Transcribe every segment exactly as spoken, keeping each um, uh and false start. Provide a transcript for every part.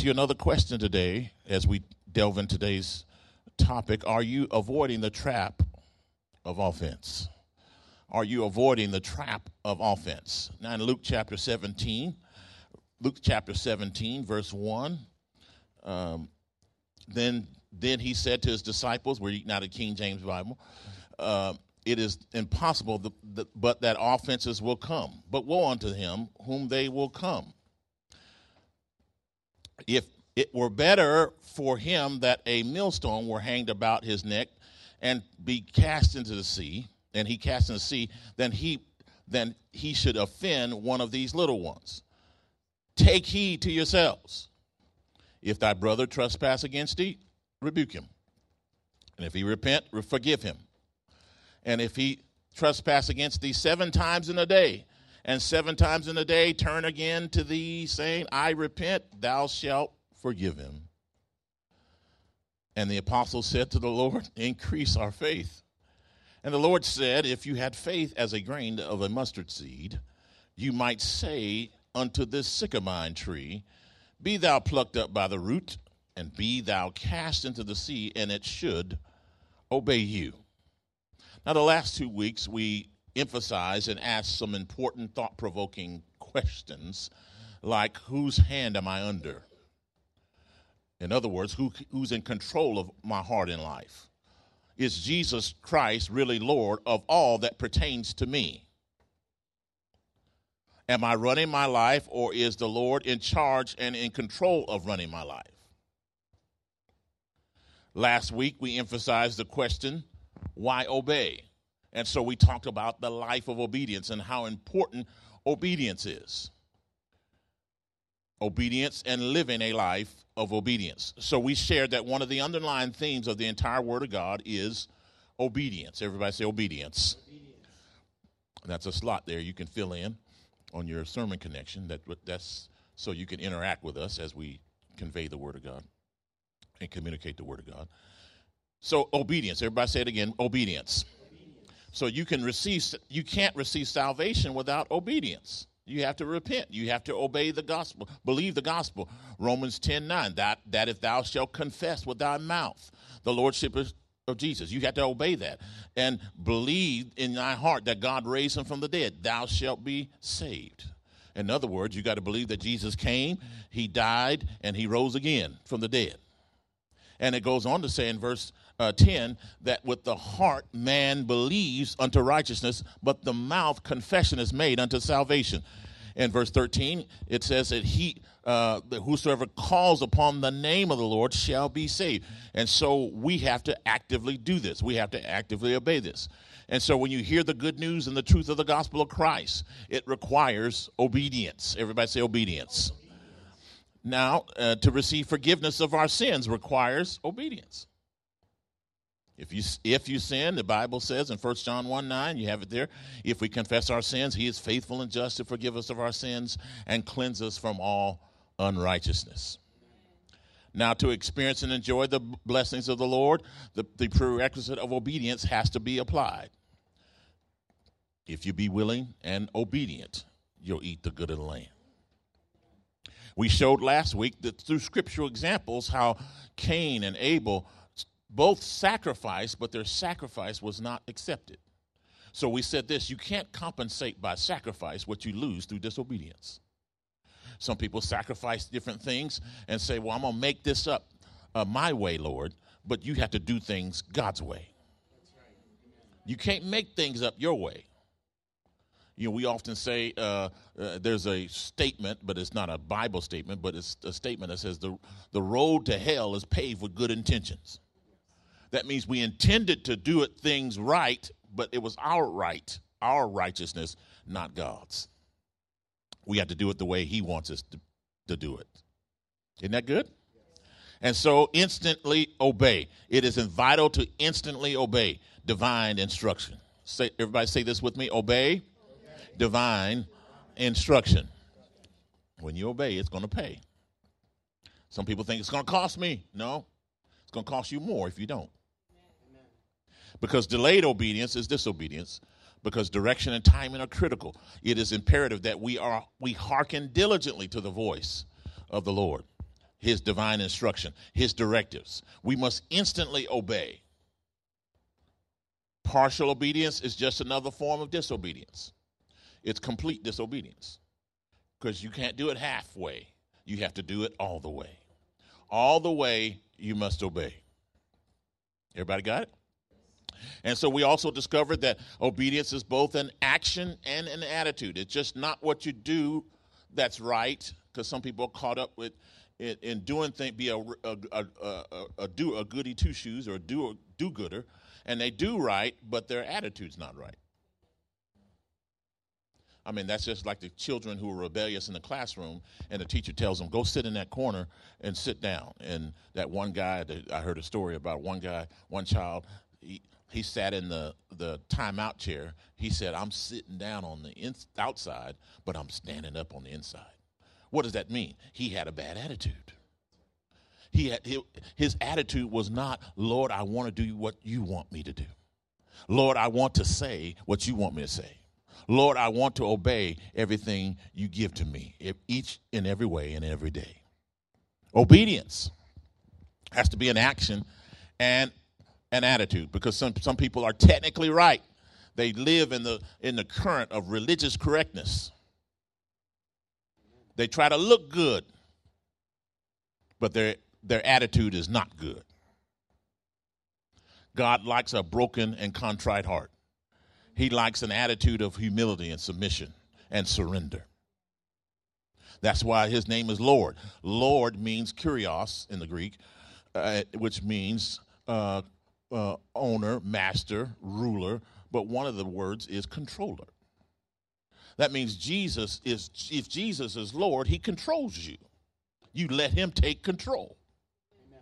you another question today as we delve into today's topic. Are you avoiding the trap of offense? Are you avoiding the trap of offense? Now in Luke chapter seventeen, Luke chapter seventeen, verse one, um, then then he said to his disciples, we're eating out of King James Bible, uh, it is impossible the, the, but that offenses will come. But woe unto him whom they will come. If it were better for him that a millstone were hanged about his neck and be cast into the sea, and he cast into the sea, then he then he should offend one of these little ones. Take heed to yourselves. If thy brother trespass against thee, rebuke him. And if he repent, forgive him. And if he trespass against thee seven times in a day, and seven times in a day turn again to thee, saying, I repent, thou shalt forgive him. And the apostle said to the Lord, increase our faith. And the Lord said, if you had faith as a grain of a mustard seed, you might say unto this sycamore tree, be thou plucked up by the root, and be thou cast into the sea, and it should obey you. Now, the last two weeks, we emphasized and asked some important thought-provoking questions, like, whose hand am I under? In other words, who, who's in control of my heart in life? Is Jesus Christ really Lord of all that pertains to me? Am I running my life, or is the Lord in charge and in control of running my life? Last week, we emphasized the question, why obey? And so we talked about the life of obedience and how important obedience is. Obedience and living a life of obedience. So we shared that one of the underlying themes of the entire Word of God is obedience. Everybody say obedience. Obedience. That's a slot there you can fill in on your sermon connection. That that's so you can interact with us as we convey the Word of God and communicate the Word of God. So obedience. Everybody say it again. Obedience. Obedience. So you can receive. You can't receive salvation without obedience. You have to repent. You have to obey the gospel, believe the gospel. Romans ten nine, that, that if thou shalt confess with thy mouth the lordship of, of Jesus, you have to obey that. And believe in thy heart that God raised him from the dead, thou shalt be saved. In other words, you got to believe that Jesus came, he died, and he rose again from the dead. And it goes on to say in verse uh, ten that with the heart man believes unto righteousness, but the mouth confession is made unto salvation. In verse thirteen, it says that he, uh, that whosoever calls upon the name of the Lord shall be saved. And so we have to actively do this. We have to actively obey this. And so when you hear the good news and the truth of the gospel of Christ, it requires obedience. Everybody say obedience. Now, uh, to receive forgiveness of our sins requires obedience. If you if you sin, the Bible says in First John one nine, you have it there, if we confess our sins, he is faithful and just to forgive us of our sins and cleanse us from all unrighteousness. Now, to experience and enjoy the blessings of the Lord, the, the prerequisite of obedience has to be applied. If you be willing and obedient, you'll eat the good of the land. We showed last week that through scriptural examples how Cain and Abel both sacrificed, but their sacrifice was not accepted. So we said this, you can't compensate by sacrifice what you lose through disobedience. Some people sacrifice different things and say, well, I'm going to make this up uh, my way, Lord, but you have to do things God's way. That's right. You can't make things up your way. You know, we often say uh, uh, there's a statement, but it's not a Bible statement, but it's a statement that says the, the road to hell is paved with good intentions. That means we intended to do it things right, but it was our right, our righteousness, not God's. We have to do it the way he wants us to, to do it. Isn't that good? And so instantly obey. It is vital to instantly obey divine instruction. Say, everybody say this with me. Obey. Divine instruction. When you obey, it's going to pay. Some people think it's going to cost me. No, it's going to cost you more if you don't. Amen. Because delayed obedience is disobedience. Because direction and timing are critical. It is imperative that we are we hearken diligently to the voice of the Lord. his divine instruction, his directives. We must instantly obey. Partial obedience is just another form of disobedience. It's complete disobedience because you can't do it halfway. You have to do it all the way. All the way you must obey. Everybody got it? And so we also discovered that obedience is both an action and an attitude. It's just not what you do that's right, because some people are caught up with in, in doing things, be a, a, a, a, a, do, a goody two-shoes or a do, do-gooder, and they do right, but their attitude's not right. I mean, that's just like the children who are rebellious in the classroom, and the teacher tells them, go sit in that corner and sit down. And that one guy, I heard a story about one guy, one child, he, he sat in the, the timeout chair. He said, I'm sitting down on the in, outside, but I'm standing up on the inside. What does that mean? He had a bad attitude. He had, his attitude was not, Lord, I want to do what you want me to do. Lord, I want to say what you want me to say. Lord, I want to obey everything you give to me, each and every way and every day. Obedience has to be an action and an attitude, because some, some people are technically right. They live in the in the current of religious correctness. They try to look good, but their their attitude is not good. God likes a broken and contrite heart. He likes an attitude of humility and submission and surrender. That's why his name is Lord. Lord means kurios in the Greek, uh, which means uh, uh, owner, master, ruler, but one of the words is controller. That means Jesus is, if Jesus is Lord, he controls you. You let him take control. Amen.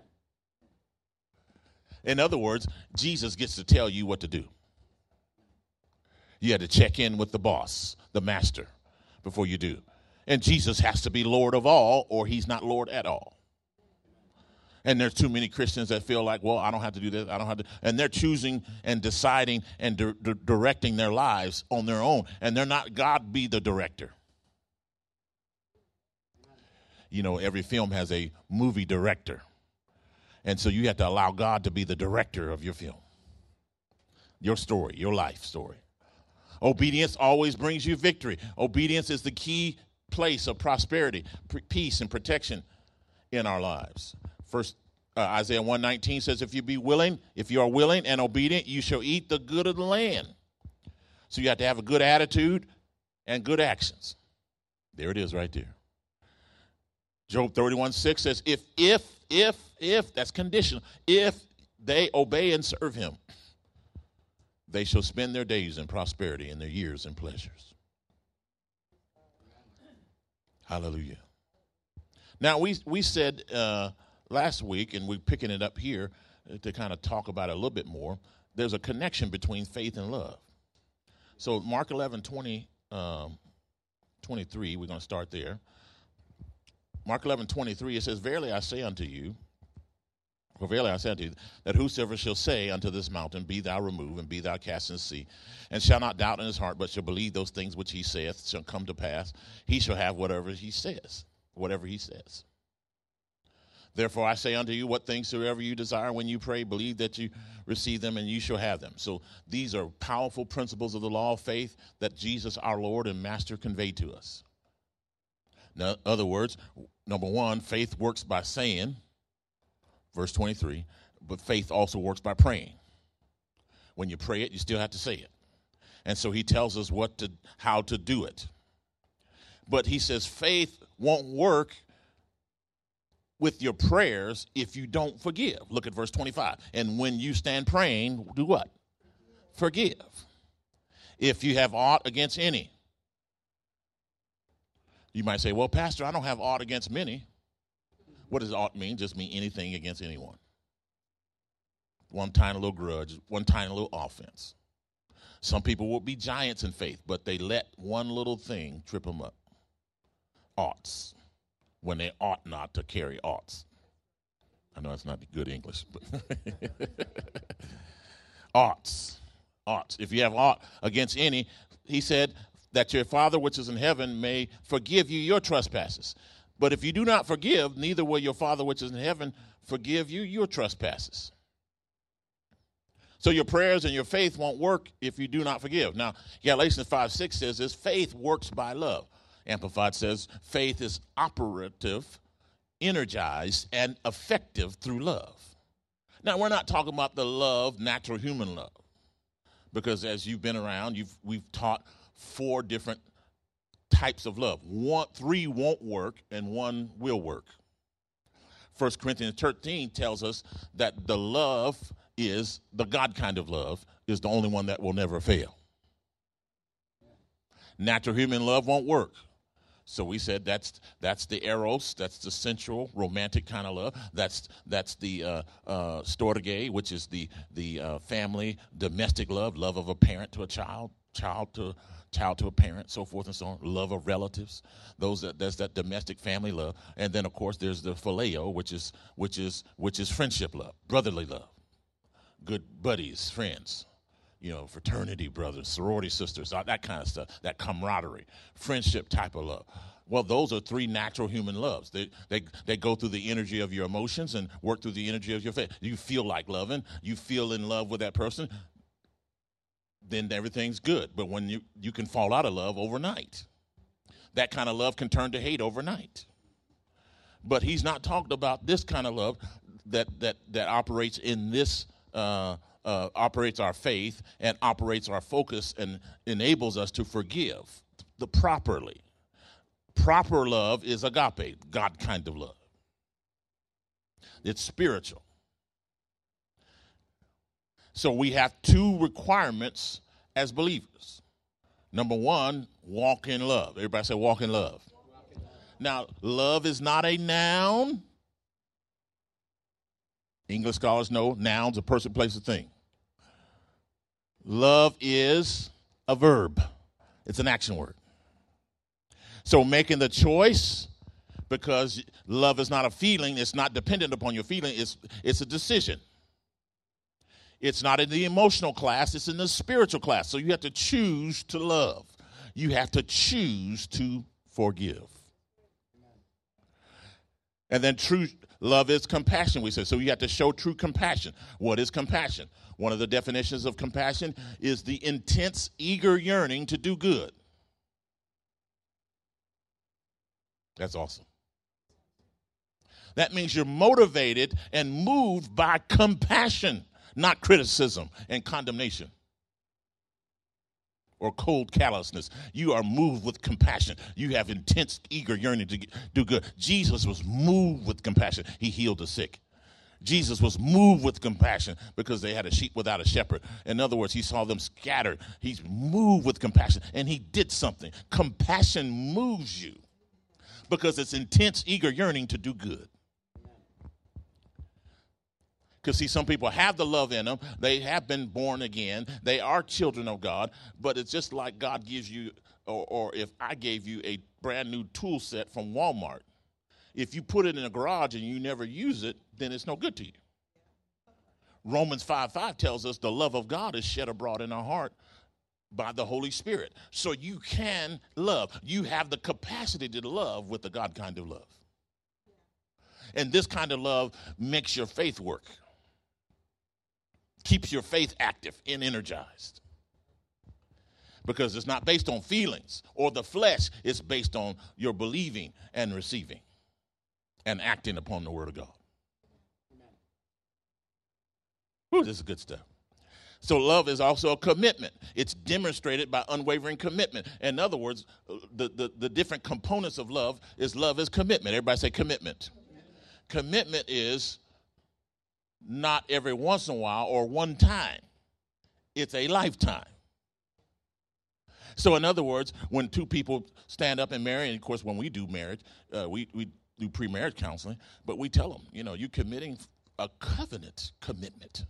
In other words, Jesus gets to tell you what to do. You had to check in with the boss, the master, before you do. And Jesus has to be Lord of all, or he's not Lord at all. And there's too many Christians that feel like, well, I don't have to do this, I don't have to. And they're choosing and deciding and di- di- directing their lives on their own. And they're not God be the director. You know, every film has a movie director. And so you have to allow God to be the director of your film. Your story, your life story. Obedience always brings you victory. Obedience is the key place of prosperity, p- peace, and protection in our lives. First, uh, Isaiah one nineteen says, if you be willing, if you are willing and obedient, you shall eat the good of the land. So you have to have a good attitude and good actions. There it is right there. Job thirty-one six says, if, if, if, if, that's conditional, if they obey and serve him, they shall spend their days in prosperity and their years in pleasures. Hallelujah. Now, we we said uh, last week, and we're picking it up here to kind of talk about it a little bit more, there's a connection between faith and love. So Mark eleven, twenty, um, twenty-three, we're going to start there. Mark eleven, twenty-three, it says, verily I say unto you, for verily I say unto you, that whosoever shall say unto this mountain, be thou removed, and be thou cast in the sea, and shall not doubt in his heart, but shall believe those things which he saith shall come to pass, he shall have whatever he says, whatever he says. Therefore I say unto you, what things soever you desire when you pray, believe that you receive them, and you shall have them. So these are powerful principles of the law of faith that Jesus, our Lord and Master, conveyed to us. In other words, number one, faith works by saying, verse twenty-three, but faith also works by praying. When you pray it, you still have to say it. And so he tells us what to, how to do it. But he says faith won't work with your prayers if you don't forgive. Look at verse twenty-five. And when you stand praying, do what? Forgive. If you have aught against any. You might say, well, Pastor, I don't have aught against many. What does ought mean? Just mean anything against anyone. One tiny little grudge, one tiny little offense. Some people will be giants in faith, but they let one little thing trip them up. Oughts, when they ought not to carry oughts. I know that's not good English, but oughts, oughts. If you have aught against any, he said that your Father which is in heaven may forgive you your trespasses. But if you do not forgive, neither will your Father which is in heaven forgive you your trespasses. So your prayers and your faith won't work if you do not forgive. Now, Galatians five six says this, faith works by love. Amplified says faith is operative, energized, and effective through love. Now, we're not talking about the love, natural human love, because as you've been around, you've we've taught four different types of love. One, three won't work, and one will work. First Corinthians thirteen tells us that the love is, the God kind of love, is the only one that will never fail. Natural human love won't work. So we said that's that's the eros, that's the sensual, romantic kind of love. That's that's the uh, uh, storge, which is the the uh, family, domestic love, love of a parent to a child, child to child to a parent, so forth and so on. Love of relatives, those that that's that domestic family love. And then of course there's the phileo, which is which is which is friendship love, brotherly love, good buddies, friends. You know, fraternity brothers, sorority sisters, that kind of stuff, that camaraderie, friendship type of love. Well, those are three natural human loves. They they they go through the energy of your emotions and work through the energy of your faith. You feel like loving, you feel in love with that person, then everything's good. But when you, you can fall out of love overnight. That kind of love can turn to hate overnight. But he's not talking about this kind of love that that that operates in this uh Uh, operates our faith and operates our focus and enables us to forgive the properly. Proper love is agape, God kind of love. It's spiritual. So we have two requirements as believers. Number one, walk in love. Everybody say walk in love. Walk in love. Now, love is not a noun. English scholars know nouns, a person, place, a thing. Love is a verb. It's an action word. So making the choice, because love is not a feeling, it's not dependent upon your feeling, it's, it's a decision. It's not in the emotional class, it's in the spiritual class. So you have to choose to love. You have to choose to forgive. And then true love is compassion, we say. So you have to show true compassion. What is compassion? One of the definitions of compassion is the intense, eager yearning to do good. That's awesome. That means you're motivated and moved by compassion, not criticism and condemnation or cold callousness. You are moved with compassion. You have intense, eager yearning to do good. Jesus was moved with compassion. He healed the sick. Jesus was moved with compassion because they had a sheep without a shepherd. In other words, he saw them scattered. He's moved with compassion, and he did something. Compassion moves you because it's intense, eager yearning to do good. Because, see, some people have the love in them. They have been born again. They are children of God. But it's just like God gives you, or, or if I gave you a brand new tool set from Walmart. If you put it in a garage and you never use it, then it's no good to you. Romans five five tells us the love of God is shed abroad in our heart by the Holy Spirit. So you can love. You have the capacity to love with the God kind of love. And this kind of love makes your faith work. Keeps your faith active and energized. Because it's not based on feelings or the flesh. It's based on your believing and receiving and acting upon the word of God. Whew, this is good stuff. So love is also a commitment. It's demonstrated by unwavering commitment. In other words, the, the, the different components of love is love is commitment. Everybody say commitment. Commitment is not every once in a while or one time. It's a lifetime. So in other words, when two people stand up and marry, and of course when we do marriage, uh, we, we do pre-marriage counseling, but we tell them, you know, you're committing a covenant commitment.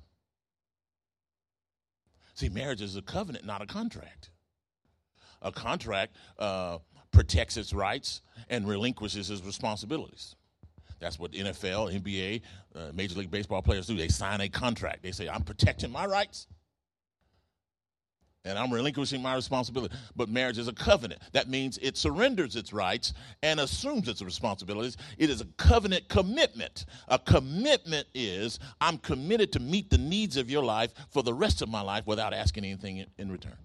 See, marriage is a covenant, not a contract. A contract uh, protects its rights and relinquishes its responsibilities. That's what N F L, N B A, uh, Major League Baseball players do. They sign a contract. They say, I'm protecting my rights, And I'm relinquishing my responsibility. But marriage is a covenant. That means it surrenders its rights and assumes its responsibilities. It is a covenant commitment. A commitment is I'm committed to meet the needs of your life for the rest of my life without asking anything in, in return.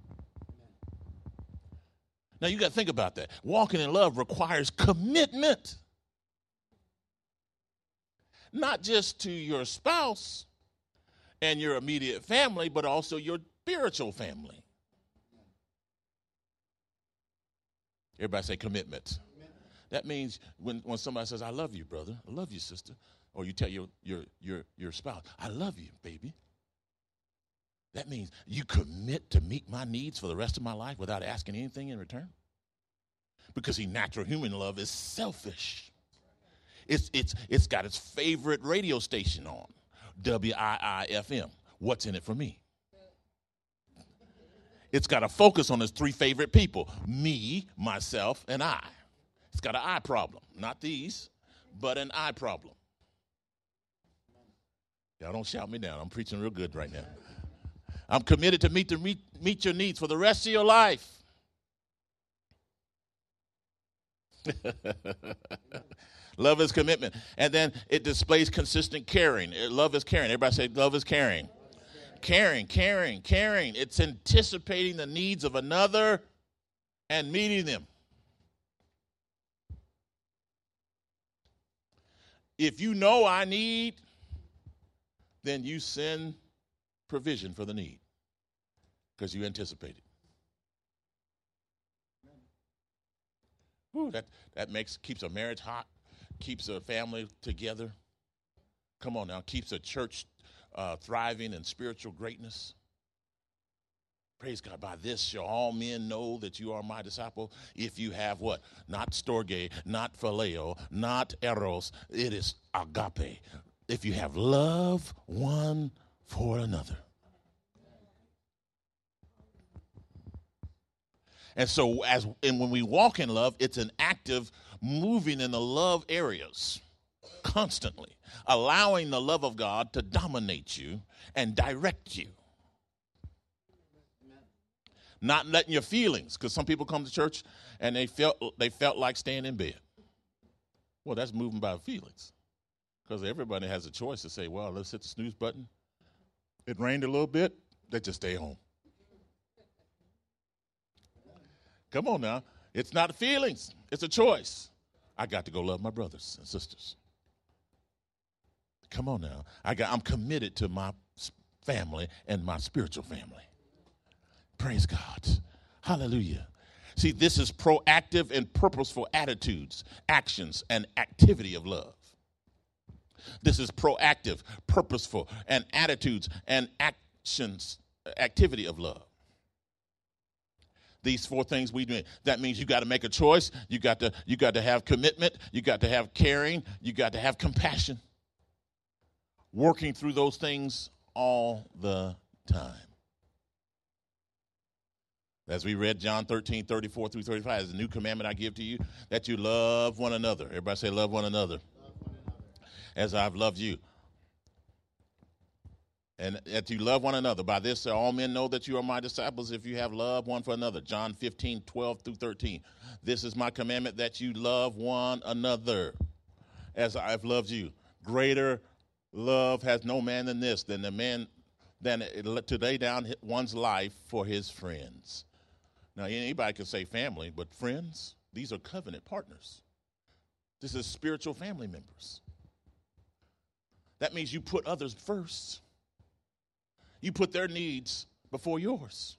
Now, you got to think about that. Walking in love requires commitment. Not just to your spouse and your immediate family, but also your spiritual family. Everybody say commitment. Commitment. That means when, when somebody says, I love you, brother, I love you, sister, or you tell your, your, your, your spouse, I love you, baby. That means you commit to meet my needs for the rest of my life without asking anything in return. Because see, natural human love is selfish. It's, it's, it's got its favorite radio station on, W I I F M. What's in it for me? It's got to focus on its three favorite people, me, myself, and I. It's got an I problem. Not these, but an I problem. Y'all don't shout me down. I'm preaching real good right now. I'm committed to meet, the, meet, meet your needs for the rest of your life. Love is commitment. And then it displays consistent caring. Love is caring. Everybody say love is caring. Caring, caring, caring. It's anticipating the needs of another and meeting them. If you know I need, then you send provision for the need because you anticipate it. Whew, that that makes keeps a marriage hot, keeps a family together. Come on now, keeps a church uh, thriving in spiritual greatness. Praise God. By this shall all men know that you are my disciple if you have what? Not storge, not phileo, not eros. It is agape. If you have love one for another. And so as and when we walk in love, it's an active moving in the love areas constantly, allowing the love of God to dominate you and direct you. Not letting your feelings, because some people come to church and they felt they felt like staying in bed. Well, that's moving by feelings. Because everybody has a choice to say, well, let's hit the snooze button. It rained a little bit, they just stay home. Come on now. It's not feelings. It's a choice. I got to go love my brothers and sisters. Come on now. I got, I'm committed to my family and my spiritual family. Praise God. Hallelujah. See, this is proactive and purposeful attitudes, actions, and activity of love. This is proactive, purposeful, and attitudes and actions, activity of love. These four things we do. That means you got to make a choice. You got to you got to have commitment. You got to have caring. You got to have compassion. Working through those things all the time. As we read John thirteen, thirty-four through thirty-five, as a new commandment I give to you, that you love one another. Everybody say love one another. Love one another. As I've loved you. And that you love one another. By this, all men know that you are my disciples if you have love one for another. John fifteen, twelve through thirteen. This is my commandment, that you love one another as I've loved you. Greater love has no man than this, than the man than to lay down one's life for his friends. Now, anybody can say family, but friends, these are covenant partners. This is spiritual family members. That means you put others first. You put their needs before yours.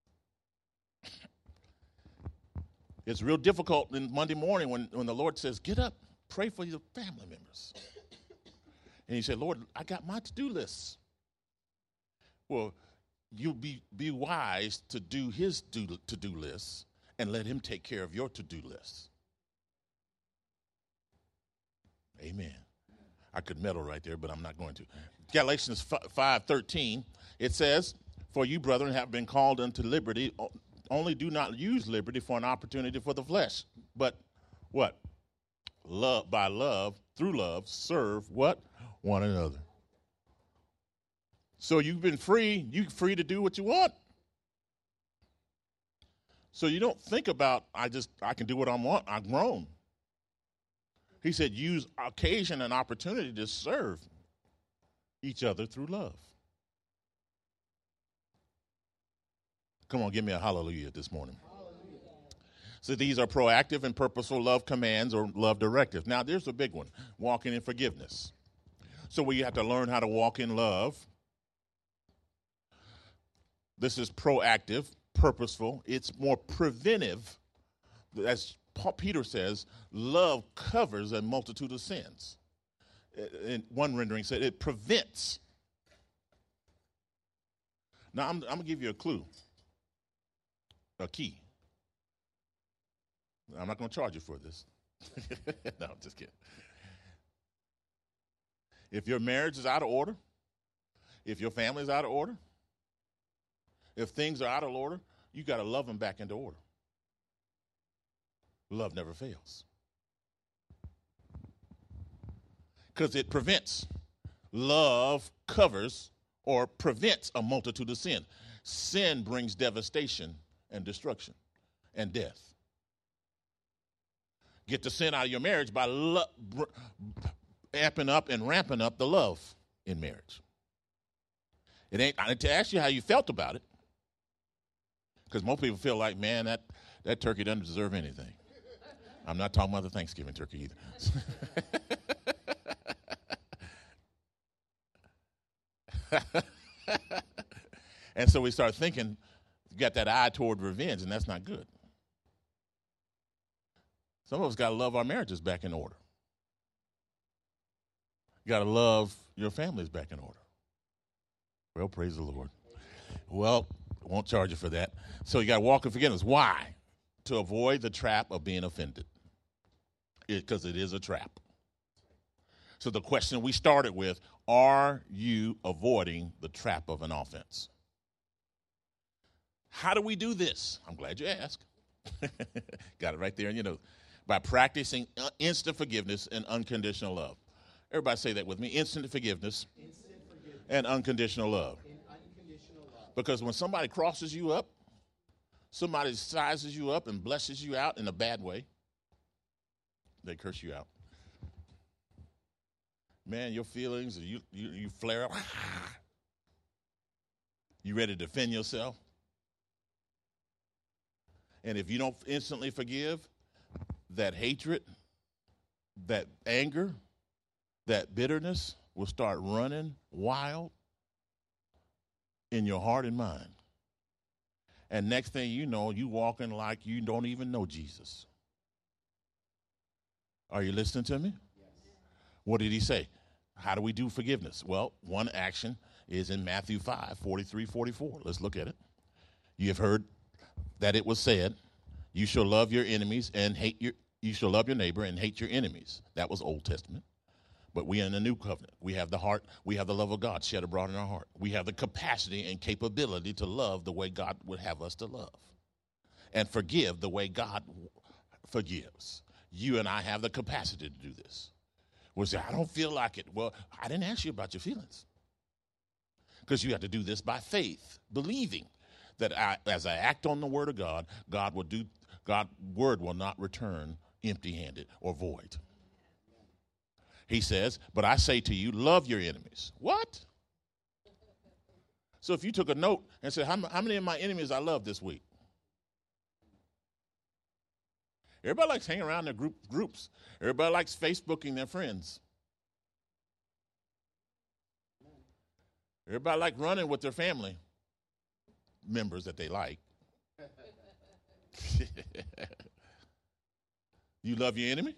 It's real difficult in Monday morning when, when the Lord says, get up, pray for your family members. And you say, Lord, I got my to-do list. Well, you be, be wise to do his do, to-do list and let him take care of your to-do list. Amen. I could meddle right there, but I'm not going to. Galatians five thirteen, it says, for you, brethren, have been called unto liberty. Only do not use liberty for an opportunity for the flesh. But what? Love, by love, through love, serve what? One another. So you've been free. You're free to do what you want. So you don't think about, I just, I can do what I want. I'm grown. He said, use occasion and opportunity to serve each other through love. Come on, give me a hallelujah this morning. Hallelujah. So these are proactive and purposeful love commands or love directives. Now, there's a big one, walking in forgiveness. So we have to learn how to walk in love. This is proactive, purposeful. It's more preventive. As Paul Peter says, love covers a multitude of sins. In one rendering said it prevents. Now, I'm, I'm going to give you a clue, a key. I'm not going to charge you for this. No, I'm just kidding. If your marriage is out of order, if your family is out of order, if things are out of order, you got to love them back into order. Love never fails. Because it prevents. Love covers or prevents a multitude of sin. Sin brings devastation and destruction and death. Get the sin out of your marriage by lo- amping up and ramping up the love in marriage. It ain't, I need to ask you how you felt about it. Because most people feel like, man, that, that turkey doesn't deserve anything. I'm not talking about the Thanksgiving turkey either. And so we start thinking, you got that eye toward revenge, and that's not good. Some of us got to love our marriages back in order. You got to love your families back in order. Well, praise the Lord. Well, I won't charge you for that. So you got to walk in forgiveness. Why? To avoid the trap of being offended. Because it, it is a trap. So the question we started with, are you avoiding the trap of an offense? How do we do this? I'm glad you asked. Got it right there in your notes. By practicing instant forgiveness and unconditional love. Everybody say that with me. Instant forgiveness, instant forgiveness. And unconditional love. And unconditional love. Because when somebody crosses you up, somebody sizes you up and blesses you out in a bad way, they curse you out. Man, your feelings, you, you, you flare up. You ready to defend yourself? And if you don't instantly forgive, that hatred, that anger, that bitterness will start running wild in your heart and mind. And next thing you know, you walking like you don't even know Jesus. Are you listening to me? Yes. What did he say? How do we do forgiveness? Well, one action is in Matthew five, forty-three, forty-four. Let's look at it. You have heard that it was said, you shall love your enemies and hate your, you shall love your neighbor and hate your enemies. That was Old Testament. But we are in the new covenant. We have the heart, we have the love of God shed abroad in our heart. We have the capacity and capability to love the way God would have us to love. And forgive the way God forgives. You and I have the capacity to do this. We'll say, I don't feel like it. Well, I didn't ask you about your feelings. Because you have to do this by faith, believing that I, as I act on the word of God, God will do, God's word will not return empty-handed or void. He says, but I say to you, love your enemies. What? So if you took a note and said, how, how many of my enemies I love this week? Everybody likes hanging around their group groups. Everybody likes Facebooking their friends. Everybody likes running with their family members that they like. You love your enemy?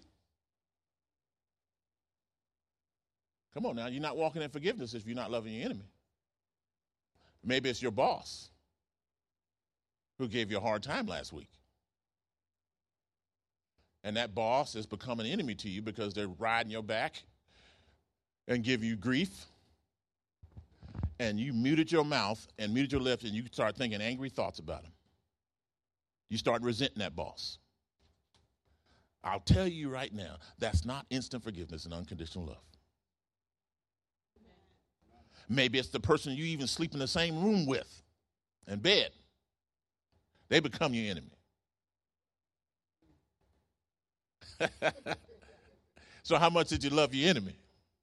Come on now, you're not walking in forgiveness if you're not loving your enemy. Maybe it's your boss who gave you a hard time last week. And that boss has become an enemy to you because they're riding your back and give you grief. And you muted your mouth and muted your lips and you start thinking angry thoughts about him. You start resenting that boss. I'll tell you right now, that's not instant forgiveness and unconditional love. Maybe it's the person you even sleep in the same room with and bed. They become your enemy. So how much did you love your enemy?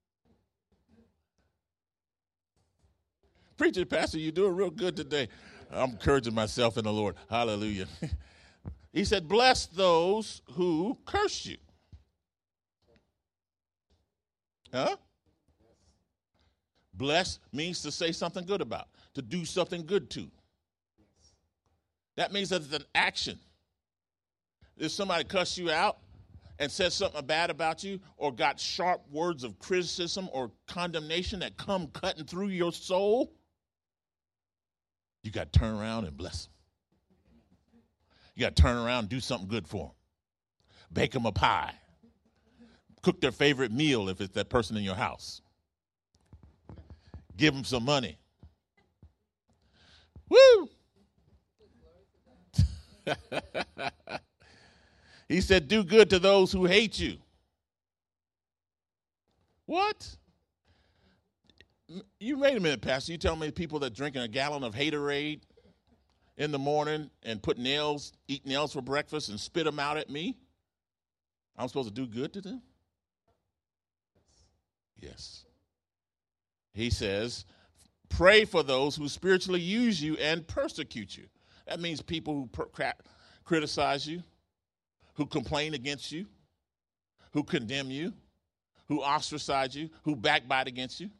Preacher, Pastor, you're doing real good today. I'm encouraging myself in the Lord. Hallelujah. He said, bless those who curse you. Huh? Bless means to say something good about, to do something good to. That means that it's an action. If somebody cussed you out and said something bad about you or got sharp words of criticism or condemnation that come cutting through your soul, you got to turn around and bless them. You got to turn around and do something good for them. Bake them a pie. Cook their favorite meal if it's that person in your house. Give them some money. Woo! He said, do good to those who hate you. What? You wait a minute, Pastor. You tell me people that drinking a gallon of Haterade in the morning and put nails, eat nails for breakfast and spit them out at me? I'm supposed to do good to them? Yes. He says, pray for those who spiritually use you and persecute you. That means people who per- criticize you, who complain against you, who condemn you, who ostracize you, who backbite against you.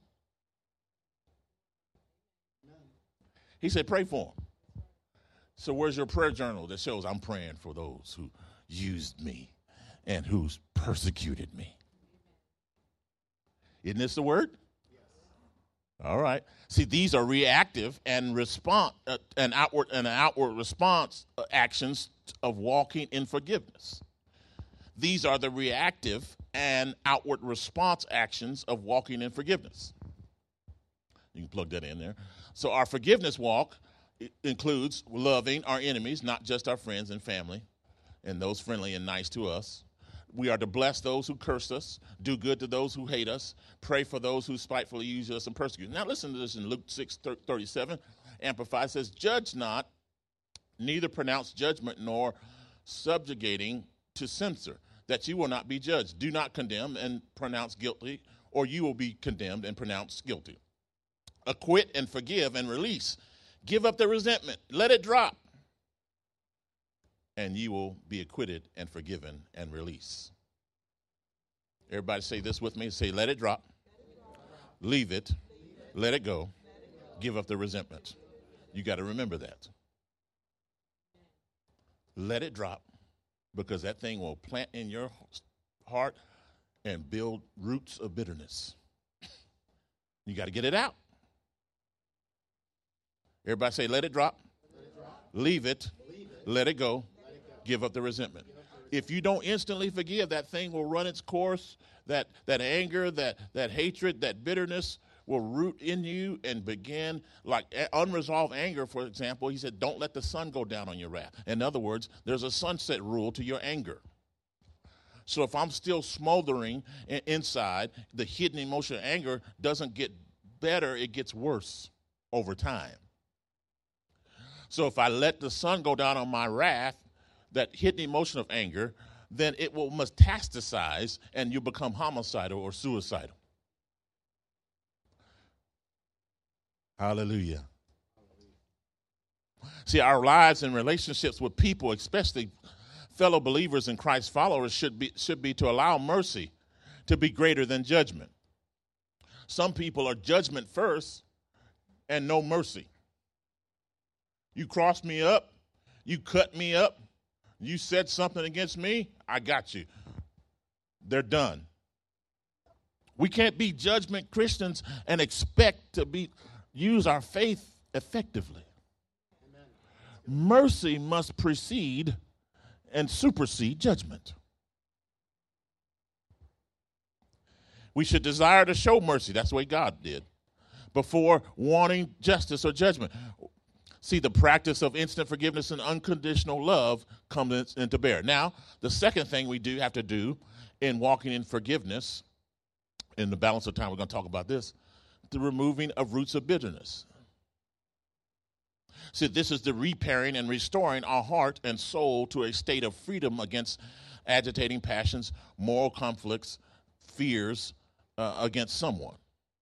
He said, pray for them. So where's your prayer journal that shows I'm praying for those who used me and who's persecuted me? Isn't this the word? Yes. All right. See, these are reactive and response, uh, and outward and outward response uh, actions of walking in forgiveness. These are the reactive and outward response actions of walking in forgiveness. You can plug that in there. So our forgiveness walk includes loving our enemies, not just our friends and family, and those friendly and nice to us. We are to bless those who curse us, do good to those who hate us, pray for those who spitefully use us and persecute. Now listen to this in Luke six thirty-seven. Amplified says, judge not, neither pronounce judgment nor subjugating to censor, that you will not be judged. Do not condemn and pronounce guilty, or you will be condemned and pronounced guilty. Acquit and forgive and release. Give up the resentment. Let it drop. And you will be acquitted and forgiven and release. Everybody say this with me. Say, let it drop. Leave it. Let it go. Give up the resentment. You got to remember that. Let it drop, because that thing will plant in your heart and build roots of bitterness. You got to get it out. Everybody say, let it drop. Let it drop. Leave it. Leave it. Let it go. Let it go. Give up the resentment. Up the resentment. If you don't instantly forgive, that thing will run its course. That that anger, that that hatred, that bitterness will root in you and begin like unresolved anger, for example. He said, don't let the sun go down on your wrath. In other words, there's a sunset rule to your anger. So if I'm still smoldering inside, the hidden emotion of anger doesn't get better, it gets worse over time. So if I let the sun go down on my wrath, that hidden emotion of anger, then it will metastasize and you become homicidal or suicidal. Hallelujah. Hallelujah. See, our lives and relationships with people, especially fellow believers and Christ followers, should be should be to allow mercy to be greater than judgment. Some people are judgment first and no mercy. You crossed me up, you cut me up, you said something against me, I got you. They're done. We can't be judgment Christians and expect to be use our faith effectively. Amen. Mercy must precede and supersede judgment. We should desire to show mercy. That's the way God did. Before wanting justice or judgment. See, the practice of instant forgiveness and unconditional love comes into bear. Now, the second thing we do have to do in walking in forgiveness, in the balance of time we're going to talk about this, the removing of roots of bitterness. See, this is the repairing and restoring our heart and soul to a state of freedom against agitating passions, moral conflicts, fears uh, against someone.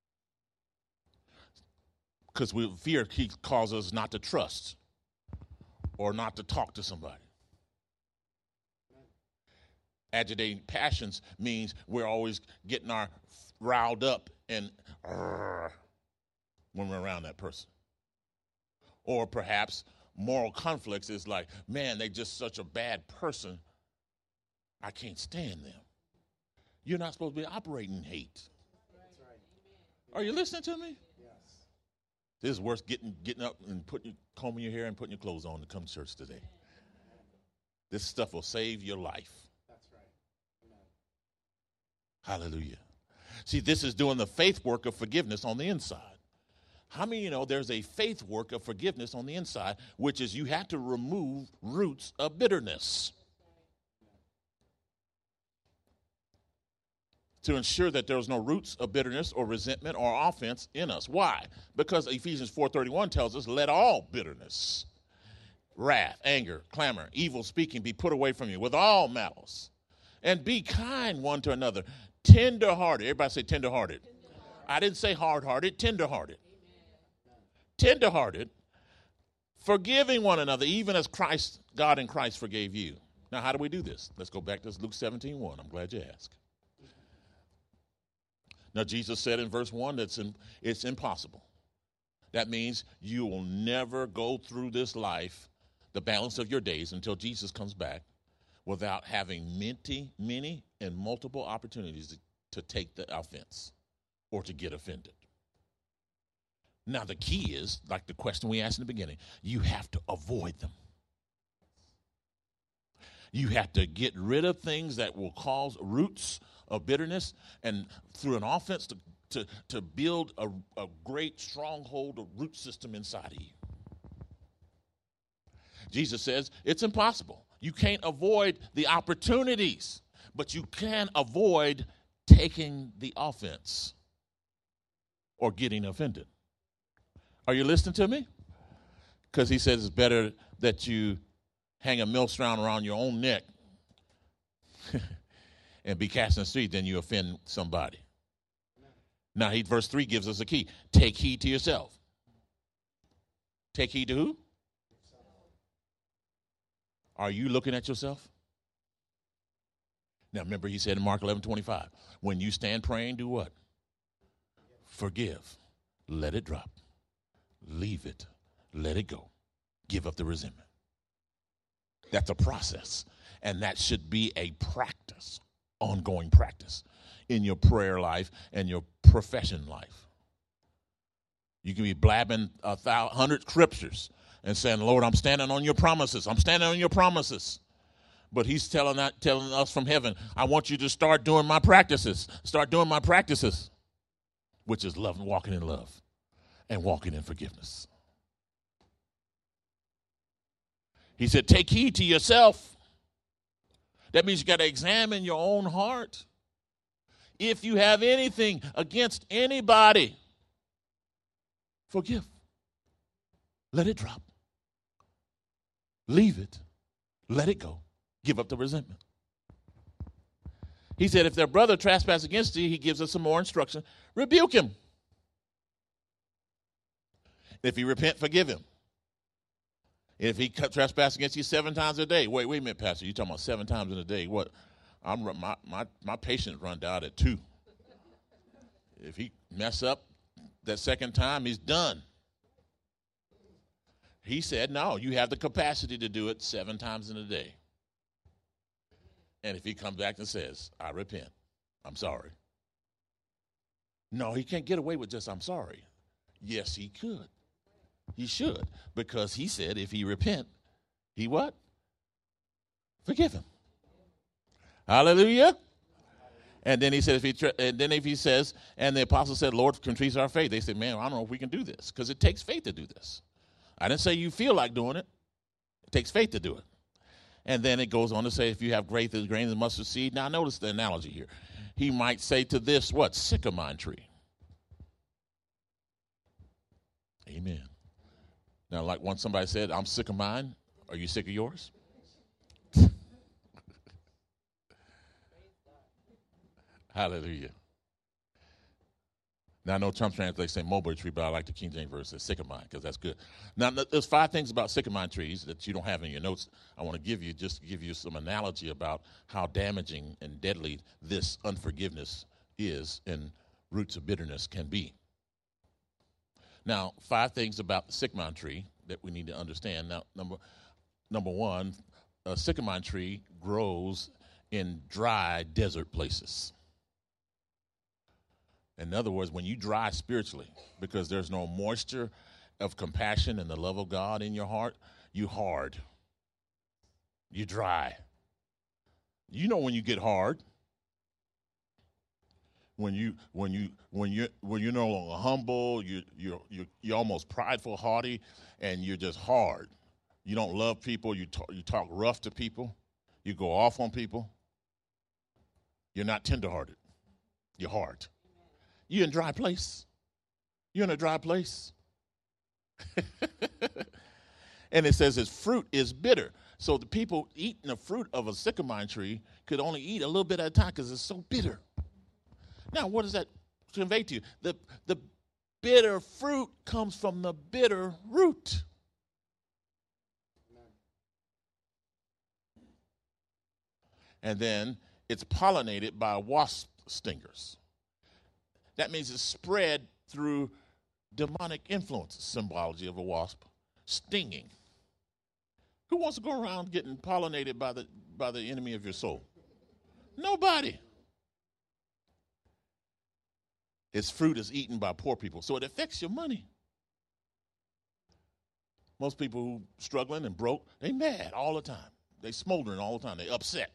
Because we, fear causes us not to trust or not to talk to somebody. Agitating passions means we're always getting our riled up and uh, when we're around that person. Or perhaps moral conflicts is like, man, they're just such a bad person. I can't stand them. You're not supposed to be operating hate. Are you listening to me? Yes. This is worth getting getting up and putting combing your hair and putting your clothes on to come to church today. This stuff will save your life. That's right. Amen. Hallelujah. See, this is doing the faith work of forgiveness on the inside. How many of you know there's a faith work of forgiveness on the inside, which is you have to remove roots of bitterness to ensure that there's no roots of bitterness or resentment or offense in us. Why? Because Ephesians four thirty-one tells us, let all bitterness, wrath, anger, clamor, evil speaking be put away from you with all malice, and be kind one to another, tender-hearted. Everybody say tender-hearted. Tender-hearted. I didn't say hard-hearted, tender-hearted. Tender-hearted, forgiving one another, even as Christ, God in Christ forgave you. Now, how do we do this? Let's go back to Luke seventeen one. I'm glad you asked. Now, Jesus said in verse one that it's, it's impossible. That means you will never go through this life, the balance of your days, until Jesus comes back, without having many, many and multiple opportunities to, to take the offense or to get offended. Now, the key is, like the question we asked in the beginning, you have to avoid them. You have to get rid of things that will cause roots of bitterness, and through an offense to, to, to build a, a great stronghold, a root system inside of you. Jesus says it's impossible. You can't avoid the opportunities, but you can avoid taking the offense or getting offended. Are you listening to me? Because he says it's better that you hang a millstone around your own neck and be cast in the street than you offend somebody. Now, he, verse three gives us a key. Take heed to yourself. Take heed to who? Are you looking at yourself? Now, remember he said in Mark eleven twenty-five, when you stand praying, do what? Forgive. Let it drop. Leave it. Let it go. Give up the resentment. That's a process. And that should be a practice, ongoing practice in your prayer life and your profession life. You can be blabbing a thousand, hundred scriptures and saying, Lord, I'm standing on your promises. I'm standing on your promises. But he's telling that, telling us from heaven, I want you to start doing my practices. Start doing my practices, which is love and walking in love and walking in forgiveness. He said, take heed to yourself. That means you got to examine your own heart. If you have anything against anybody, forgive. Let it drop. Leave it. Let it go. Give up the resentment. He said, if their brother trespasses against you, he gives us some more instruction. Rebuke him. If he repent, forgive him. If he trespasses against you seven times a day, wait, wait a minute, Pastor, you're talking about seven times in a day. What? I'm my my my patience run down at two. If he mess up that second time, he's done. He said, no, you have the capacity to do it seven times in a day. And if he comes back and says, I repent, I'm sorry. No, he can't get away with just, I'm sorry. Yes, he could. He should, because he said if he repent, he what? Forgive him. Hallelujah. And then he said, if he, tra- and then if he says, and the apostle said, Lord, increase our faith. They said, man, I don't know if we can do this, because it takes faith to do this. I didn't say you feel like doing it. It takes faith to do it. And then it goes on to say, if you have faith as grains of mustard seed. Now, notice the analogy here. He might say to this, what? Sycamore tree. Amen. Now, like once somebody said, I'm sick of mine. Are you sick of yours? Hallelujah. Now, I know Trump translates say mulberry tree, but I like the King James Version, says sycamore, because that's good. Now, there's five things about sycamore trees that you don't have in your notes. I want to give you, just to give you some analogy about how damaging and deadly this unforgiveness is and roots of bitterness can be. Now, five things about the sycamore tree that we need to understand. Now, number, number one, a sycamore tree grows in dry desert places. In other words, when you dry spiritually, because there's no moisture of compassion and the love of God in your heart, you hard. You dry. You know when you get hard. When you when you when you when you're no longer humble, you you you you're almost prideful, haughty, and you're just hard. You don't love people. You talk, you talk rough to people. You go off on people. You're not tenderhearted. You're hard. You're in a dry place. You're in a dry place. And it says its fruit is bitter. So the people eating the fruit of a sycamore tree could only eat a little bit at a time because it's so bitter. Now, what does that convey to you? The, the bitter fruit comes from the bitter root. And then it's pollinated by wasp stingers. That means it's spread through demonic influence, symbology of a wasp, stinging. Who wants to go around getting pollinated by the by the enemy of your soul? Nobody. Its fruit is eaten by poor people, so it affects your money. Most people who are struggling and broke, they mad all the time. They smoldering all the time. They upset.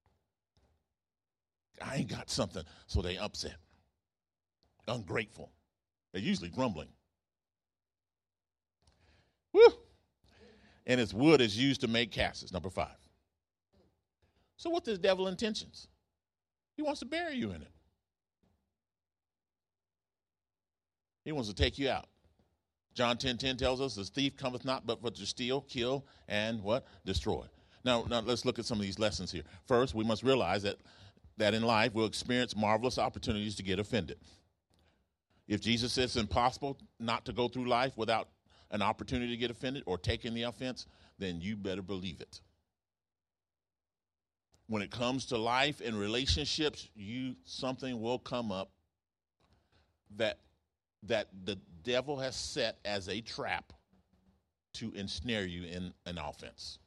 I ain't got something, so they upset. Ungrateful. They're usually grumbling. Woo! And its wood is used to make castles, number five. So what's the devil's intentions? He wants to bury you in it. He wants to take you out. John ten ten tells us, the thief cometh not but for to steal, kill, and what? Destroy. Now, now let's look at some of these lessons here. First, we must realize that, that in life we'll experience marvelous opportunities to get offended. If Jesus says it's impossible not to go through life without an opportunity to get offended or taking the offense, then you better believe it. When it comes to life and relationships, you something will come up that that the devil has set as a trap to ensnare you in an offense.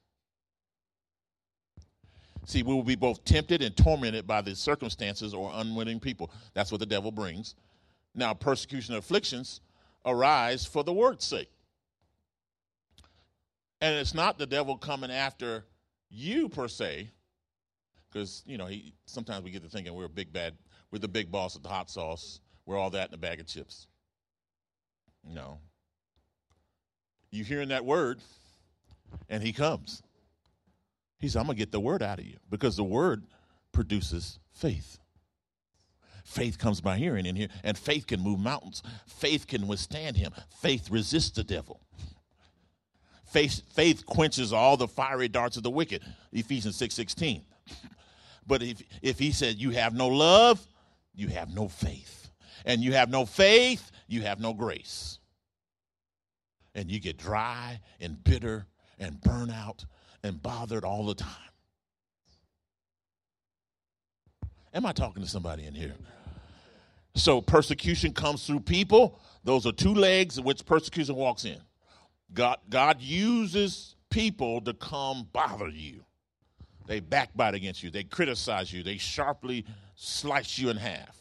See, we will be both tempted and tormented by the circumstances or unwitting people. That's what the devil brings. Now, persecution and afflictions arise for the word's sake. And it's not the devil coming after you per se, because, you know, he sometimes we get to thinking we're a big bad, we're the big boss of the hot sauce. We're all that in a bag of chips. No. You hearing that word, and he comes. He said, I'm going to get the word out of you, because the word produces faith. Faith comes by hearing in here, and faith can move mountains. Faith can withstand him. Faith resists the devil. Faith, faith quenches all the fiery darts of the wicked, Ephesians six sixteen. But if, if he said you have no love, you have no faith. And you have no faith, you have no grace. And you get dry and bitter and burn out and bothered all the time. Am I talking to somebody in here? So persecution comes through people. Those are two legs in which persecution walks in. God, God uses people to come bother you. They backbite against you. They criticize you. They sharply slice you in half.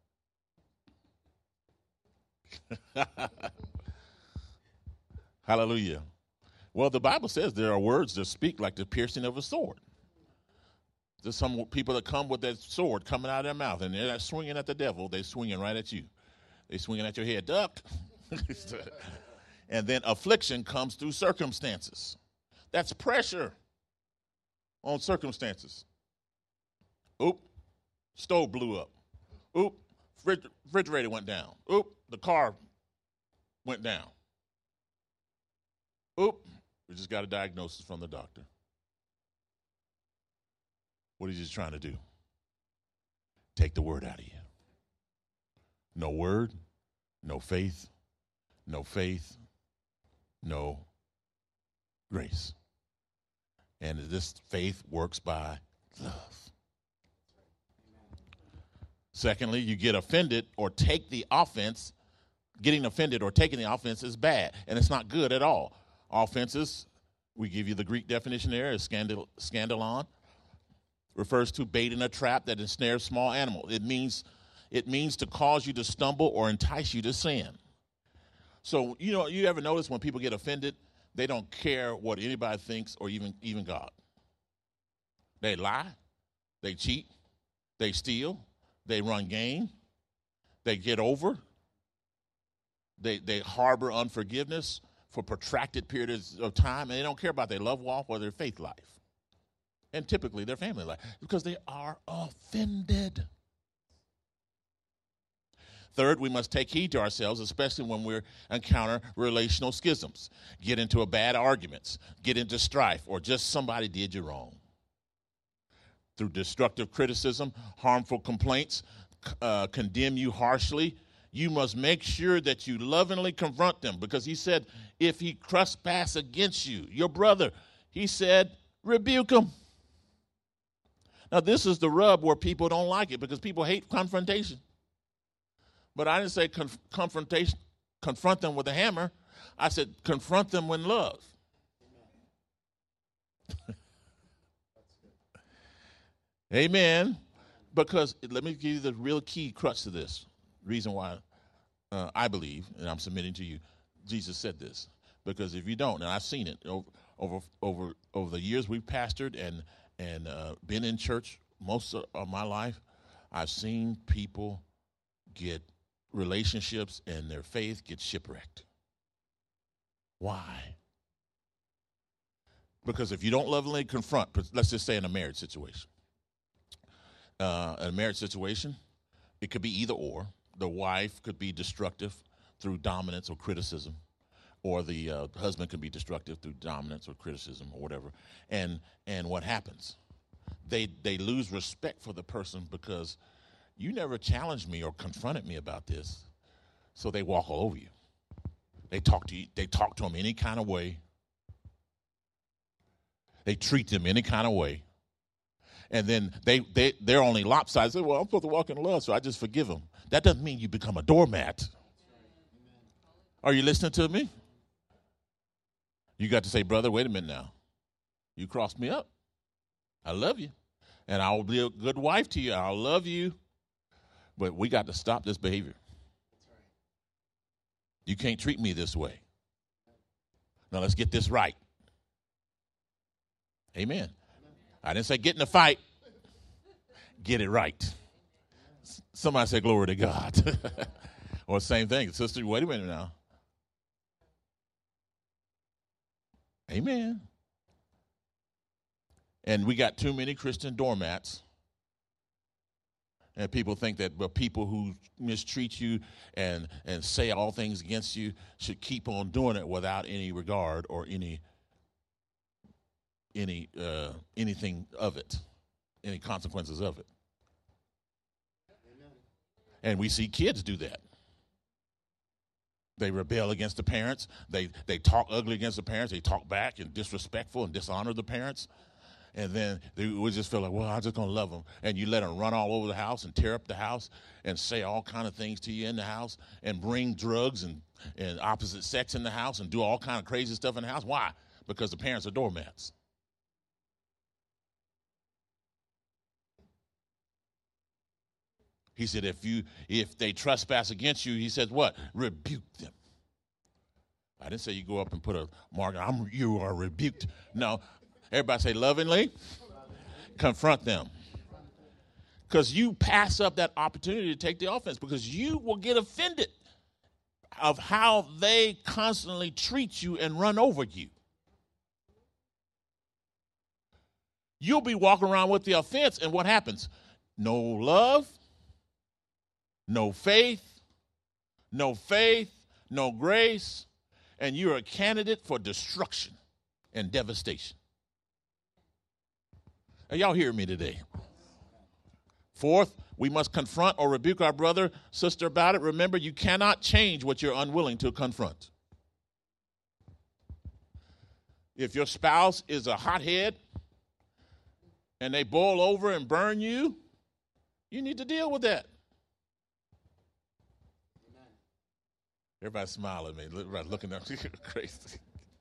Hallelujah. Well, the Bible says there are words that speak like the piercing of a sword. There's some people that come with that sword coming out of their mouth, and they're not swinging at the devil. They're swinging right at you. They're swinging at your head. Duck. And then affliction comes through circumstances. That's pressure on circumstances. Oop, stove blew up. Oop, refrigerator went down. Oop, the car went down. Oop, we just got a diagnosis from the doctor. What are you just trying to do? take the word out of you. No word, no faith, no faith, no grace. And this faith works by love. Secondly, you get offended or take the offense. Getting offended or taking the offense is bad, and it's not good at all. Offenses, we give you the Greek definition there, is scandal, scandalon, refers to bait in a trap that ensnares small animal. It means it means to cause you to stumble or entice you to sin. So, you know, you ever notice when people get offended, they don't care what anybody thinks or even, even God. They lie, they cheat, they steal, they run game, they get over, they they harbor unforgiveness for protracted periods of time, and they don't care about their love walk or their faith life. And typically their family life, because they are offended. Third, we must take heed to ourselves, especially when we encounter relational schisms, get into a bad arguments, get into strife, or just somebody did you wrong. Through destructive criticism, harmful complaints, uh, condemn you harshly, you must make sure that you lovingly confront them, because he said, if he trespass against you, your brother, he said, rebuke him. Now, this is the rub where people don't like it, because people hate confrontation. But I didn't say conf- confrontation, confront them with a hammer. I said confront them with love. Amen. Because let me give you the real key crux to this. Reason why uh, I believe, and I'm submitting to you, Jesus said this. Because if you don't, and I've seen it over over over, over the years we've pastored and and uh, been in church most of, of my life, I've seen people get relationships and their faith get shipwrecked. Why? Because if you don't lovingly confront, let's just say in a marriage situation, uh, in a marriage situation, it could be either or. The wife could be destructive through dominance or criticism, or the uh, husband could be destructive through dominance or criticism or whatever. And and what happens? They they lose respect for the person because you never challenged me or confronted me about this, so they walk all over you. They talk to you. They talk to them any kind of way. They treat them any kind of way. And then they, they, they're only lopsided. They say, well, I'm supposed to walk in love, so I just forgive them. That doesn't mean you become a doormat. Are you listening to me? You got to say, brother, wait a minute now. You crossed me up. I love you. And I will be a good wife to you. I'll love you. But we got to stop this behavior. You can't treat me this way. Now let's get this right. Amen. I didn't say get in a fight. Get it right. Somebody say glory to God. Or same thing. Sister, wait a minute now. Amen. And we got too many Christian doormats. And people think that but people who mistreat you and, and say all things against you should keep on doing it without any regard or any any uh, anything of it, any consequences of it. Amen. And we see kids do that. They rebel against the parents. They they talk ugly against the parents. They talk back and disrespectful and dishonor the parents. And then they would just feel like, well, I'm just going to love them. And you let them run all over the house and tear up the house and say all kind of things to you in the house and bring drugs and, and opposite sex in the house and do all kind of crazy stuff in the house. Why? Because the parents are doormats. He said, if you if they trespass against you, he says, what? Rebuke them. I didn't say you go up and put a mark. I'm you are rebuked. No. Everybody say lovingly. Confront them. Because you pass up that opportunity to take the offense, because you will get offended of how they constantly treat you and run over you. You'll be walking around with the offense, and what happens? No love, no faith, no faith, no grace, and you're a candidate for destruction and devastation. Are y'all hearing me today? Fourth, We must confront or rebuke our brother, sister about it. Remember, you cannot change what you're unwilling to confront. If your spouse is a hothead and they boil over and burn you, you need to deal with that. Amen. Everybody smile at me. Everybody looking at me crazy.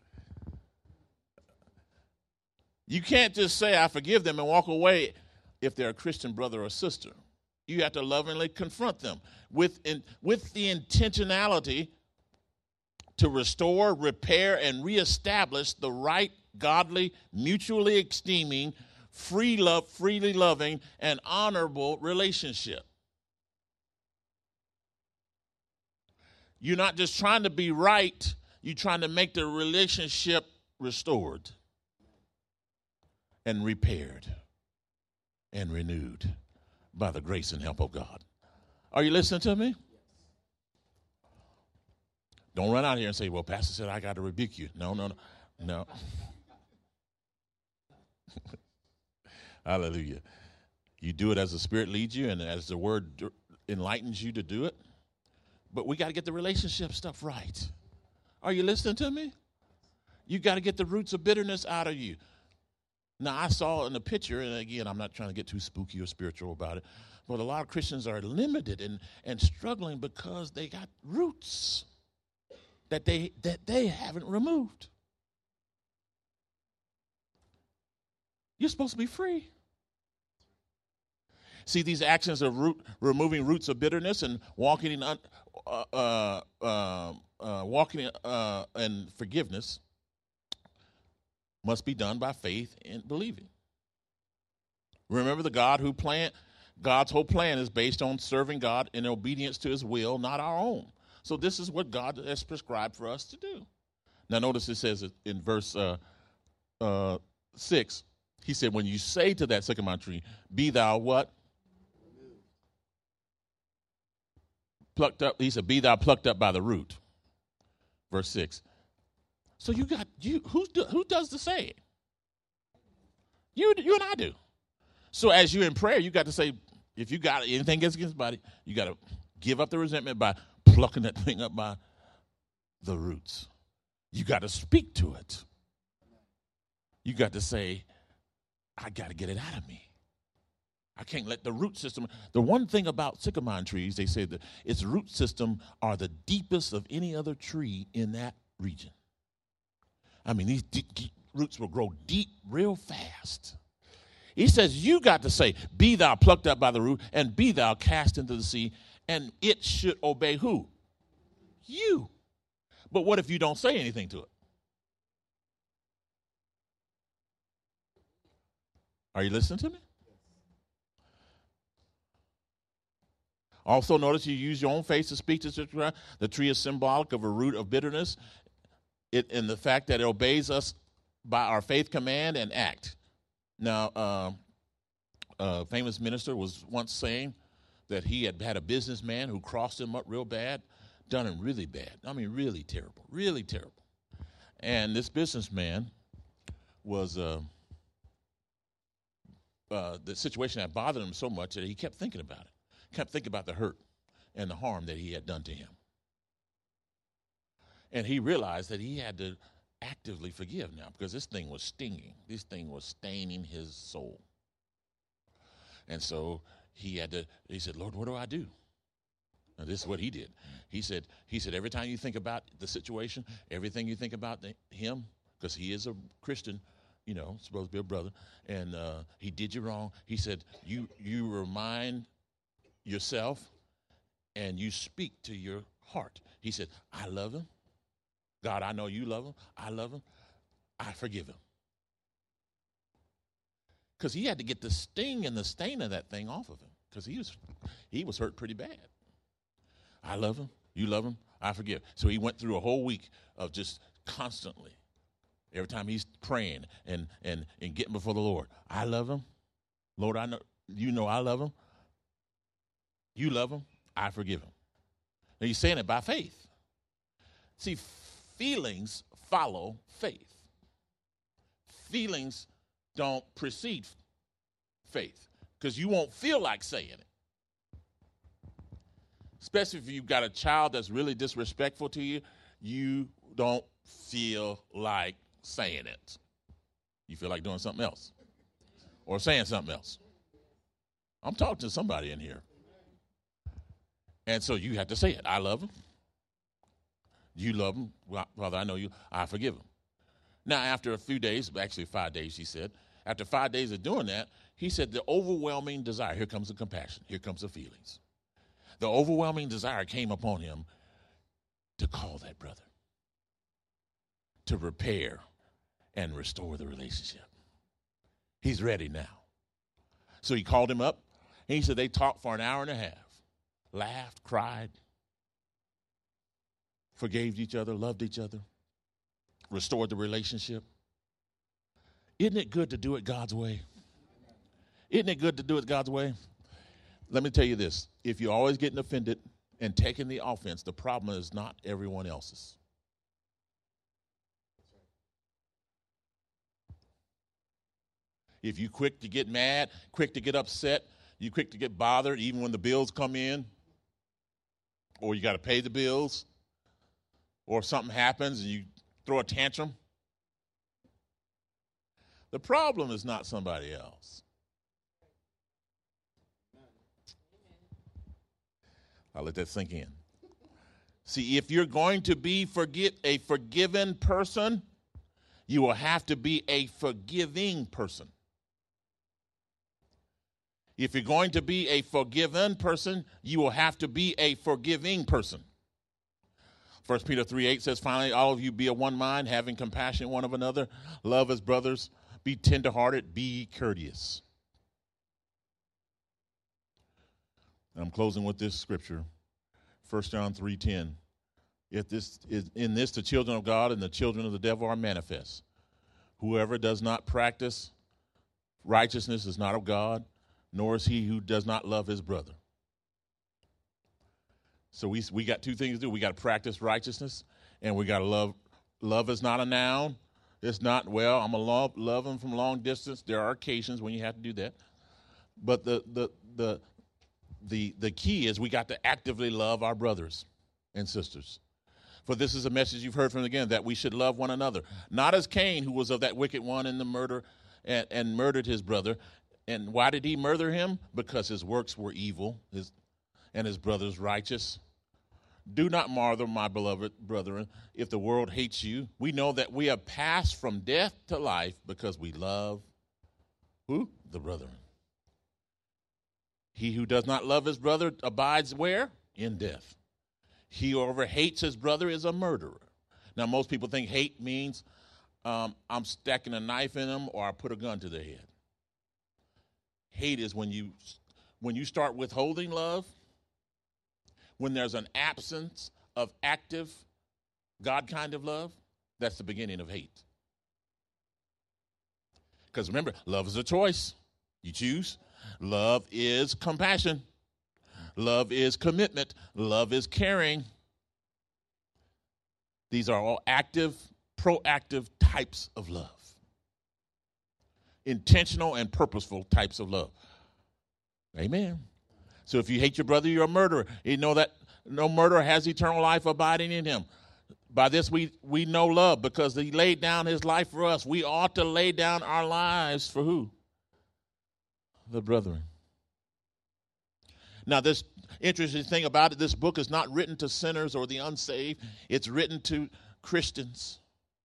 You can't just say, I forgive them and walk away if they're a Christian brother or sister. You have to lovingly confront them with, in, with the intentionality to restore, repair, and reestablish the right, godly, mutually esteeming, free love, freely loving, and honorable relationship. You're not just trying to be right, you're trying to make the relationship restored and repaired and renewed by the grace and help of God. Are you listening to me? Yes. Don't run out here and say, well, Pastor said I got to rebuke you. No, no, no, no. Hallelujah. You do it as the Spirit leads you and as the Word enlightens you to do it. But we got to get the relationship stuff right. Are you listening to me? You got to get the roots of bitterness out of you. Now, I saw in the picture, and again, I'm not trying to get too spooky or spiritual about it, but a lot of Christians are limited and, and struggling because they got roots that they that they haven't removed. You're supposed to be free. See, these actions of root, removing roots of bitterness and walking in uh, uh, uh, uh, walking uh, in forgiveness must be done by faith and believing. Remember, the God who plan, God's whole plan is based on serving God in obedience to his will, not our own. So this is what God has prescribed for us to do. Now notice it says in verse uh, uh, six, he said, when you say to that sycamore tree, be thou what? Plucked up, he said, be thou plucked up by the root. Verse six. So you got, you who, who does the saying? You, you and I do. So as you're in prayer, you got to say, if you got anything against somebody, you got to give up the resentment by plucking that thing up by the roots. You got to speak to it. You got to say, I got to get it out of me. I can't let the root system. The one thing about sycamore trees, they say that its root system are the deepest of any other tree in that region. I mean, these deep, deep roots will grow deep real fast. He says, you got to say, be thou plucked up by the root and be thou cast into the sea, and it should obey who? You. But what if you don't say anything to it? Are you listening to me? Also, notice you use your own face to speak to the tree. The tree is symbolic of a root of bitterness. It, and the fact that it obeys us by our faith command and act. Now, uh, a famous minister was once saying that he had had a businessman who crossed him up real bad, done him really bad. I mean, really terrible, really terrible. And this businessman was, uh, uh, the situation had bothered him so much that he kept thinking about it, kept thinking about the hurt and the harm that he had done to him. And he realized that he had to actively forgive now because this thing was stinging. This thing was staining his soul. And so he had to, he said, Lord, what do I do? Now, this is what he did. He said, he said, every time you think about the situation, everything you think about the, him, because he is a Christian, you know, supposed to be a brother, and uh, he did you wrong. He said, you you remind yourself and you speak to your heart. He said, I love him. God, I know you love him. I love him. I forgive him. Because he had to get the sting and the stain of that thing off of him because he was, he was hurt pretty bad. I love him. You love him. I forgive. So he went through a whole week of just constantly, every time he's praying and, and, and getting before the Lord, I love him. Lord, I know, you know I love him. You love him. I forgive him. And he's saying it by faith. See, feelings follow faith. Feelings don't precede faith because you won't feel like saying it. especially if you've got a child that's really disrespectful to you, you don't feel like saying it. You feel like doing something else or saying something else. I'm talking to somebody in here. And so you have to say it. I love him. You love him. Well, Father, I know you. I forgive him. Now, after a few days, actually five days, he said, after five days of doing that, he said the overwhelming desire, here comes the compassion, here comes the feelings. The overwhelming desire came upon him to call that brother, to repair and restore the relationship. He's ready now. So he called him up, and he said they talked for an hour and a half, laughed, cried, forgave each other, loved each other, restored the relationship. Isn't it good to do it God's way? Isn't it good to do it God's way? Let me tell you this. If you're always getting offended and taking the offense, the problem is not everyone else's. If you're quick to get mad, quick to get upset, you're quick to get bothered even when the bills come in, or you got to pay the bills, or something happens and you throw a tantrum. The problem is not somebody else. I'll let that sink in. See, if you're going to be forget a forgiven person, you will have to be a forgiving person. If you're going to be a forgiven person, you will have to be a forgiving person. First Peter three eight says, finally, all of you be of one mind, having compassion one of another, love as brothers, be tenderhearted, be courteous. I'm closing with this scripture, First John three ten. If this is in this the children of God and the children of the devil are manifest. Whoever does not practice righteousness is not of God, nor is he who does not love his brother. So we we got two things to do. We got to practice righteousness, and we got to love. Love is not a noun. It's not, well, I'm going to love, love them from long distance. There are occasions when you have to do that. But the the the the the key is we got to actively love our brothers and sisters. For this is a message you've heard from the beginning, that we should love one another. Not as Cain, who was of that wicked one in the murder and, and murdered his brother. And why did he murder him? Because his works were evil his, and his brothers righteous. Do not marvel, my beloved brethren, if the world hates you. We know that we have passed from death to life because we love who? The brethren. He who does not love his brother abides where? In death. He who ever hates his brother is a murderer. Now, most people think hate means um, I'm stacking a knife in them or I put a gun to their head. Hate is when you when you start withholding love, when there's an absence of active God kind of love, that's the beginning of hate. Because remember, love is a choice. You choose. Love is compassion. Love is commitment. Love is caring. These are all active, proactive types of love. Intentional and purposeful types of love. Amen. So if you hate your brother, you're a murderer. You know that no murderer has eternal life abiding in him. By this we, we know love, because he laid down his life for us. We ought to lay down our lives for who? The brethren. Now, this interesting thing about it, this book is not written to sinners or the unsaved. It's written to Christians.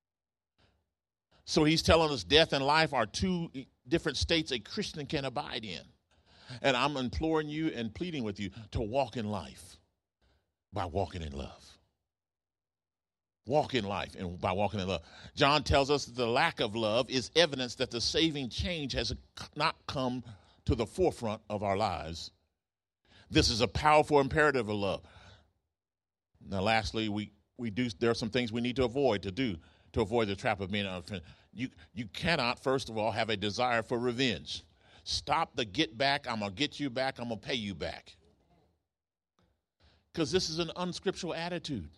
So he's telling us death and life are two different states a Christian can abide in. And I'm imploring you and pleading with you to walk in life by walking in love. Walk in life and by walking in love. John tells us that the lack of love is evidence that the saving change has not come to the forefront of our lives. This is a powerful imperative of love. Now, lastly, we, we do there are some things we need to avoid to do to avoid the trap of being unfriendly. You you cannot, first of all, have a desire for revenge. Stop the get back. I'm gonna get you back. I'm gonna pay you back. Because this is an unscriptural attitude.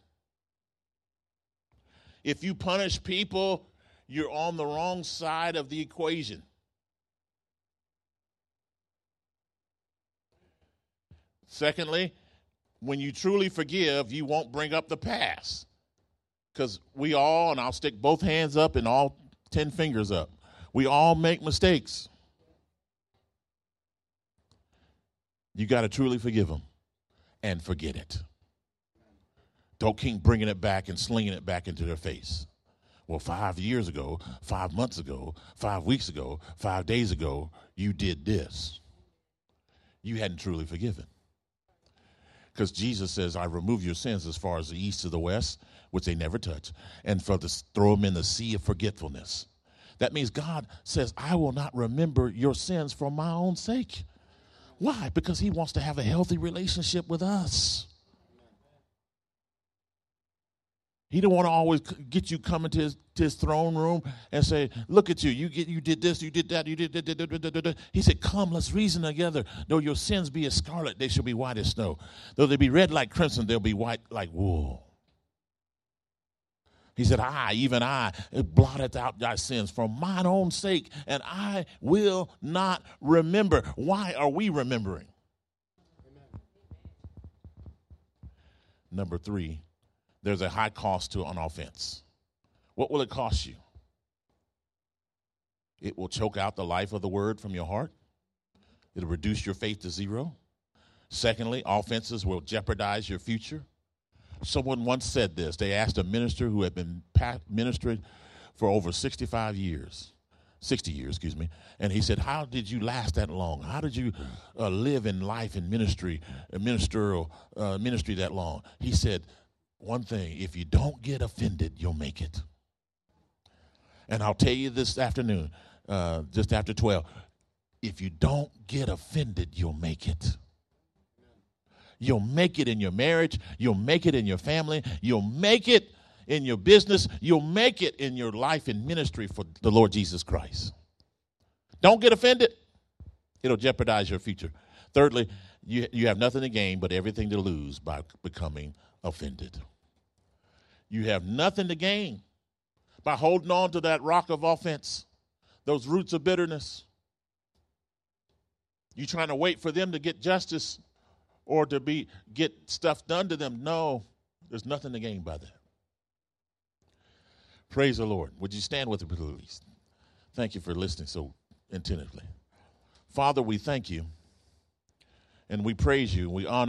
If you punish people, you're on the wrong side of the equation. Secondly, when you truly forgive, you won't bring up the past. Because we all, and I'll stick both hands up and all ten fingers up, we all make mistakes. You got to truly forgive them and forget it. Don't keep bringing it back and slinging it back into their face. Well, five years ago, five months ago, five weeks ago, five days ago, you did this. You hadn't truly forgiven. Because Jesus says, I remove your sins as far as the east to the west, which they never touch, and for the, throw them in the sea of forgetfulness. That means God says, I will not remember your sins for my own sake. Why? Because he wants to have a healthy relationship with us. He don't want to always get you coming to his, to his throne room and say, look at you, you get, you did this, you did that, you did that. He said, come, let's reason together. Though your sins be as scarlet, they shall be white as snow. Though they be red like crimson, they'll be white like wool. He said, I, even I, blotted out thy sins for mine own sake, and I will not remember. Why are we remembering? Amen. Number three, there's a high cost to an offense. What will it cost you? It will choke out the life of the word from your heart. It'll reduce your faith to zero. Secondly, offenses will jeopardize your future. Someone once said this. They asked a minister who had been ministering for over sixty-five years, sixty years, excuse me, and he said, how did you last that long? How did you uh, live in life in ministry, uh, ministerial uh, ministry that long? He said, one thing, if you don't get offended, you'll make it. And I'll tell you this afternoon, uh, just after twelve, if you don't get offended, you'll make it. You'll make it in your marriage. You'll make it in your family. You'll make it in your business. You'll make it in your life and ministry for the Lord Jesus Christ. Don't get offended. It'll jeopardize your future. Thirdly, you, you have nothing to gain but everything to lose by becoming offended. You have nothing to gain by holding on to that rock of offense, those roots of bitterness. You trying to wait for them to get justice or to be get stuff done to them. No, there's nothing to gain by that. Praise the Lord. Would you stand with me, please? Thank you for listening so attentively. Father, we thank you and we praise you. We honor